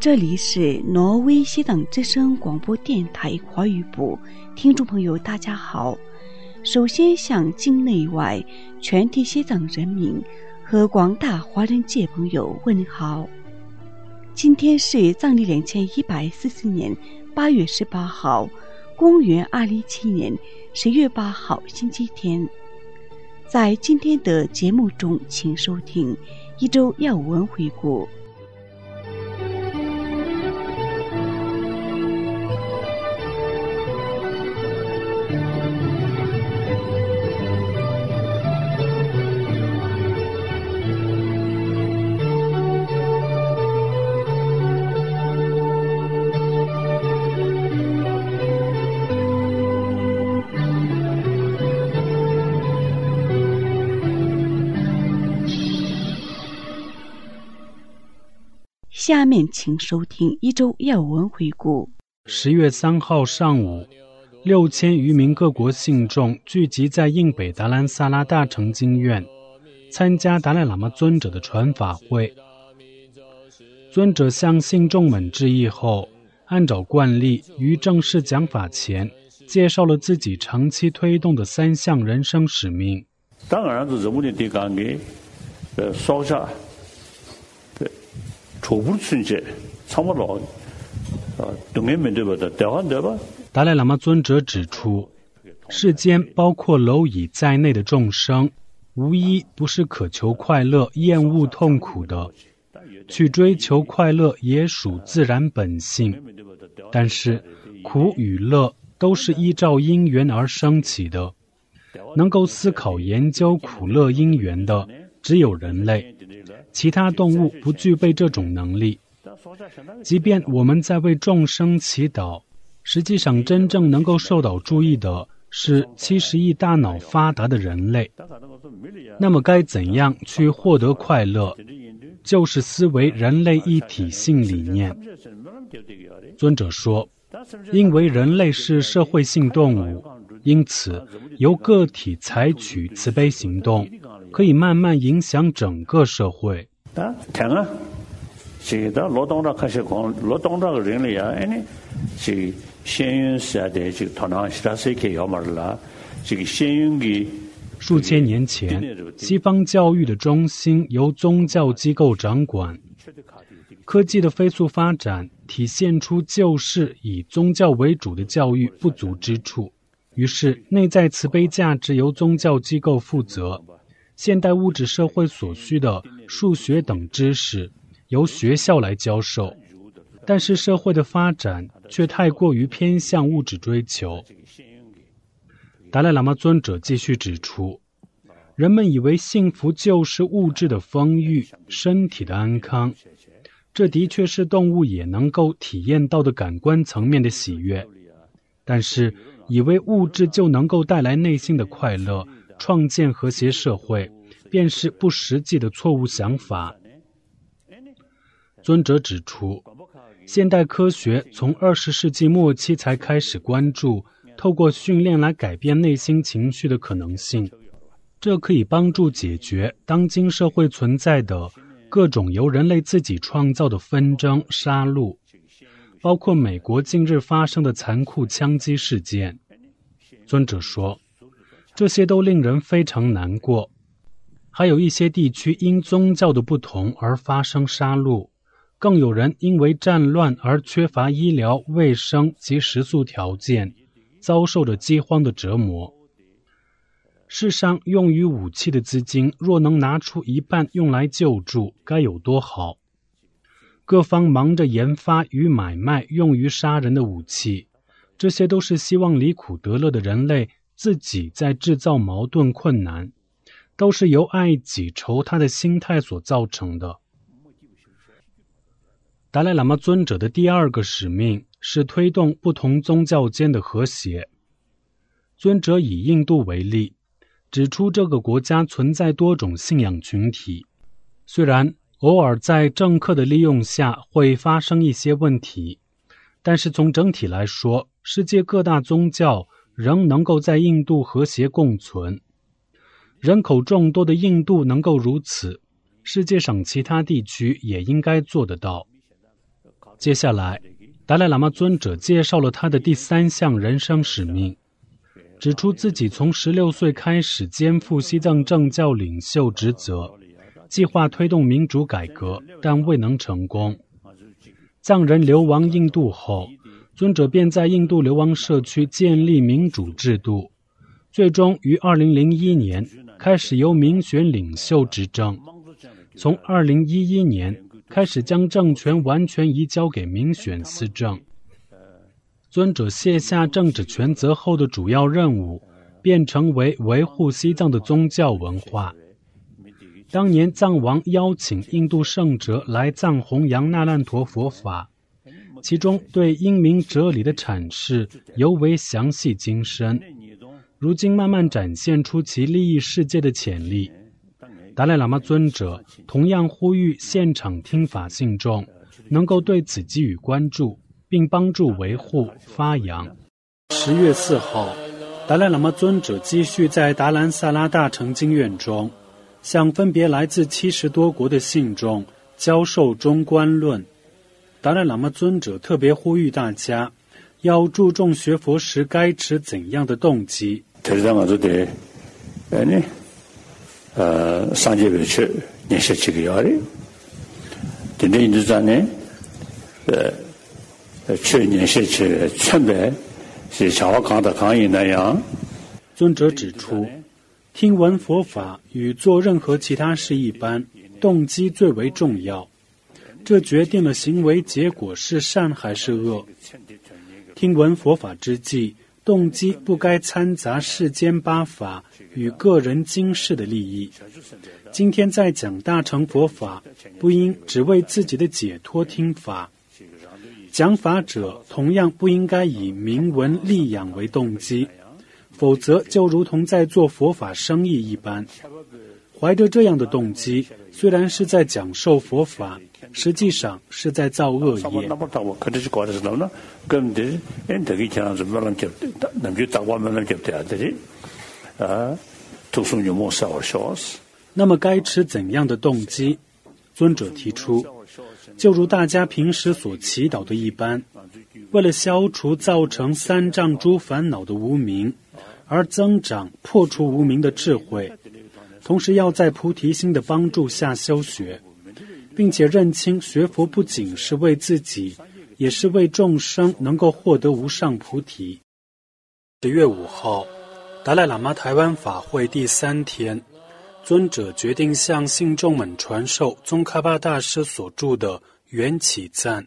这里是挪威西藏之声广播电台华语部，听众朋友大家好。首先向境内外全体西藏人民和广大华人界朋友问好。今天是藏历2144年8月18号，公元2017年10月8号星期天。在今天的节目中，请收听一周要闻回顾。下面请收听一周要闻回顾。 10月3号上午，6000余名各国信众聚集在印北达兰萨拉大城经院，参加达赖喇嘛尊者的传法会。尊者向信众们致意后，按照惯例于正式讲法前，介绍了自己长期推动的3项人生使命。 当然是人们的地方给烧下达赖喇嘛尊者指出，世间包括蝼蚁在内的众生，无一不是渴求快乐、厌恶痛苦的，去追求快乐也属自然本性。但是苦与乐都是依照因缘而升起的，能够思考研究苦乐因缘的只有人类，其他动物不具备这种能力。即便我们在为众生祈祷，实际上真正能够受到注意的是70亿大脑发达的人类。那么该怎样去获得快乐？就是思维人类一体性理念。尊者说，因为人类是社会性动物，因此由个体采取慈悲行动，可以慢慢影响整个社会。数千年前，西方教育的中心由宗教机构掌管，科技的飞速发展体现出旧式以宗教为主的教育不足之处，于是内在慈悲价值由宗教机构负责，现代物质社会所需的数学等知识由学校来教授，但是社会的发展却太过于偏向物质追求。达赖喇嘛尊者继续指出，人们以为幸福就是物质的丰裕、身体的安康，这的确是动物也能够体验到的感官层面的喜悦，但是以为物质就能够带来内心的快乐，创建和谐社会，便是不实际的错误想法。尊者指出，现代科学从20世纪末期才开始关注透过训练来改变内心情绪的可能性，这可以帮助解决当今社会存在的各种由人类自己创造的纷争、杀戮，包括美国近日发生的残酷枪击事件。尊者说，这些都令人非常难过。还有一些地区因宗教的不同而发生杀戮，更有人因为战乱而缺乏医疗、卫生及食宿条件，遭受着饥荒的折磨。世上用于武器的资金若能拿出一半用来救助，该有多好。各方忙着研发与买卖用于杀人的武器，这些都是希望离苦得乐的人类自己在制造矛盾困难，都是由爱己仇他的心态所造成的。达赖喇嘛尊者的第2个使命是推动不同宗教间的和谐。尊者以印度为例，指出这个国家存在多种信仰群体，虽然偶尔在政客的利用下会发生一些问题，但是从整体来说，世界各大宗教仍能够在印度和谐共存。人口众多的印度能够如此，世界上其他地区也应该做得到。 接下来，达赖喇嘛尊者介绍了他的第3项人生使命，指出自己从16岁开始肩负西藏政教领袖职责，计划推动民主改革，但未能成功。藏人流亡印度后，尊者便在印度流亡社区建立民主制度，最终于2001年开始由民选领袖执政。从2011年开始将政权完全移交给民选司政。尊者卸下政治权责后的主要任务，便成为维护西藏的宗教文化。当年藏王邀请印度圣者来藏弘扬那烂陀佛法，其中对英明哲理的阐释尤为详细精深，如今慢慢展现出其利益世界的潜力。达赖喇嘛尊者同样呼吁现场听法信众能够对此给予关注，并帮助维护发扬。10月4号，达赖喇嘛尊者继续在达兰萨拉大乘经院中向分别来自70多国的信众教授中观论。达赖喇嘛尊者特别呼吁大家要注重学佛时该持怎样的动机。 상제별치 년시치기요리 근데 인도자네 최년시치 천배是자와 강다 강이나야。 尊者指出，听闻佛法与做任何其他事一般，动机最为重要，这决定了行为结果是善还是恶。听闻佛法之际，动机不该掺杂世间八法与个人经世的利益。今天在讲大乘佛法，不应只为自己的解脱听法。讲法者同样不应该以名闻利养为动机，否则就如同在做佛法生意一般。怀着这样的动机，虽然是在讲授佛法，实际上是在造恶业。那么该持怎样的动机？尊者提出，就如大家平时所祈祷的一般，为了消除造成三障诸烦恼的无明，而增长破除无明的智慧，同时要在菩提心的帮助下修学，并且认清学佛不仅是为自己，也是为众生能够获得无上菩提。10月5号，达赖喇嘛台湾法会第3天，尊者决定向信众们传授宗喀巴大师所著的《缘起赞》。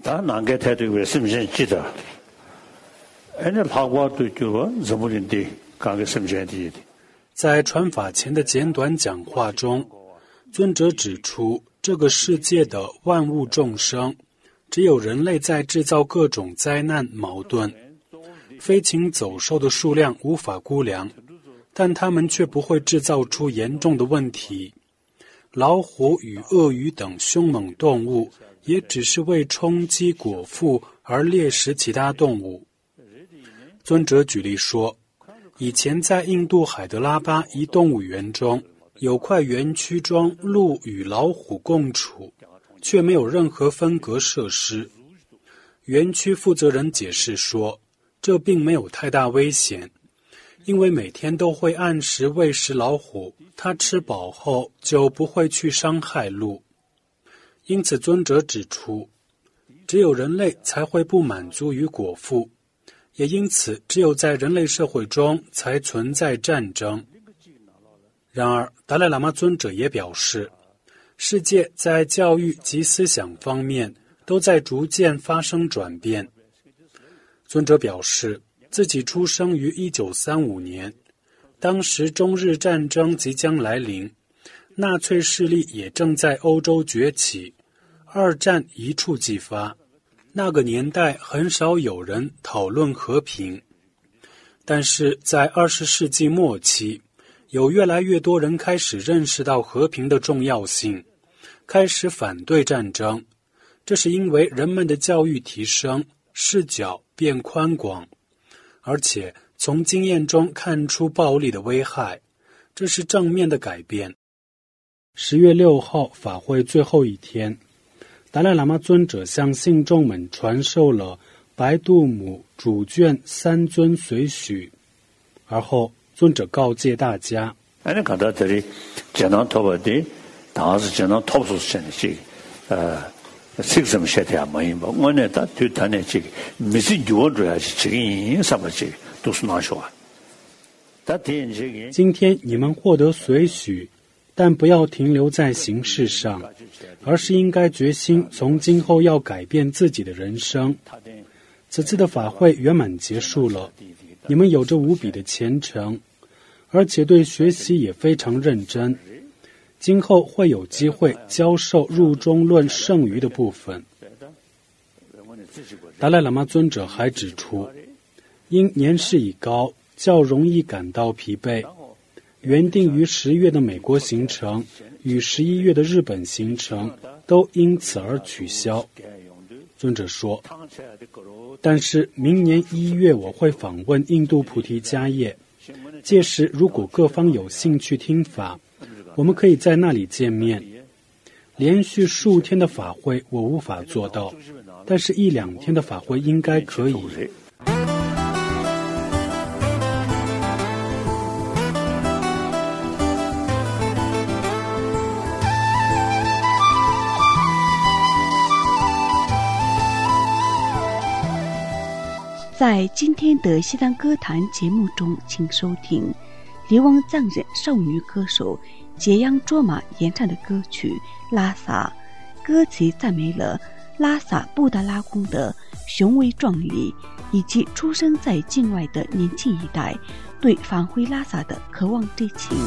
在传法前的简短讲话中，尊者指出，这个世界的万物众生，只有人类在制造各种灾难矛盾，飞禽走兽的数量无法估量，但他们却不会制造出严重的问题。老虎与鳄鱼等凶猛动物也只是为充饥果腹而猎食其他动物。尊者举例说，以前在印度海德拉巴一动物园中，有块园区中鹿与老虎共处，却没有任何分隔设施。园区负责人解释说，这并没有太大危险，因为每天都会按时喂食老虎，它吃饱后就不会去伤害鹿。因此尊者指出，只有人类才会不满足于果腹，也因此只有在人类社会中才存在战争。然而达赖喇嘛尊者也表示，世界在教育及思想方面都在逐渐发生转变。尊者表示，自己出生于1935年，当时中日战争即将来临，纳粹势力也正在欧洲崛起，二战一触即发。那个年代很少有人讨论和平，但是在20世纪末期，有越来越多人开始认识到和平的重要性，开始反对战争。这是因为人们的教育提升，视角变宽广，而且从经验中看出暴力的危害，这是正面的改变。10月6号法会最后一天， 达赖喇嘛尊者向信众们传授了白度母主卷三尊随许，而后尊者告诫大家：今天你们获得随许，但不要停留在形式上，而是应该决心从今后要改变自己的人生。此次的法会圆满结束了，你们有着无比的虔诚，而且对学习也非常认真。今后会有机会教授入中论剩余的部分。达赖喇嘛尊者还指出，因年事已高，较容易感到疲惫，原定于10月的美国行程与11月的日本行程都因此而取消。尊者说，但是明年1月我会访问印度菩提迦叶，届时如果各方有兴趣听法，我们可以在那里见面。连续数天的法会我无法做到，但是1-2天的法会应该可以。 在今天的西藏歌坛节目中，请收听流亡藏人少女歌手杰央卓玛演唱的歌曲《拉萨》，歌词赞美了拉萨布达拉宫的雄伟壮丽，以及出生在境外的年轻一代对返回拉萨的渴望之情。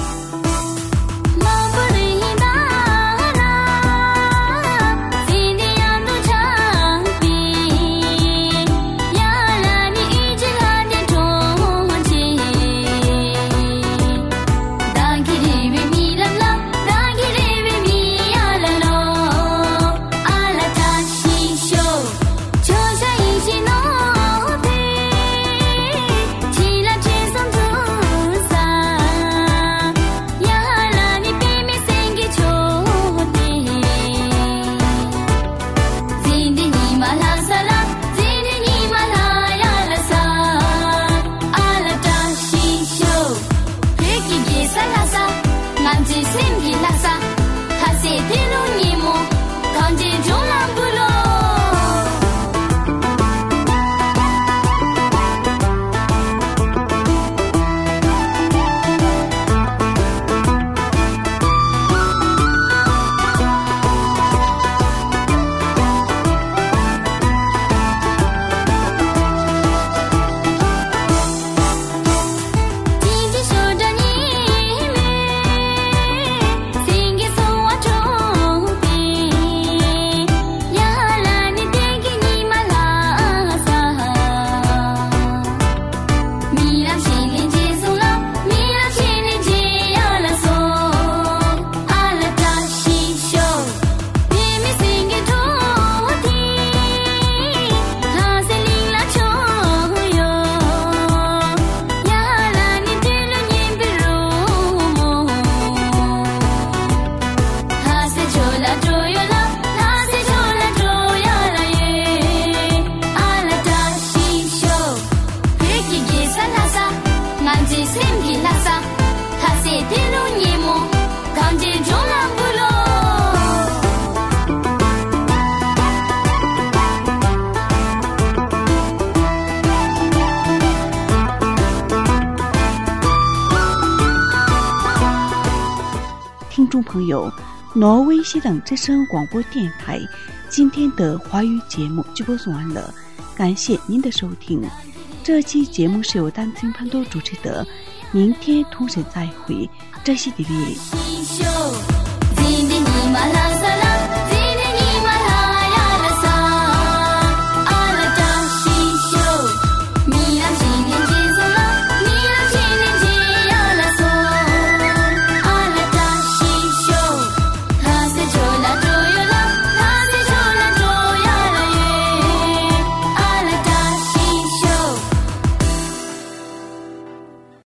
听众朋友，挪威西藏之声广播电台今天的华语节目就播送完了，感谢您的收听。这期节目是由丹青潘多主持的，明天同时再会，这是地理。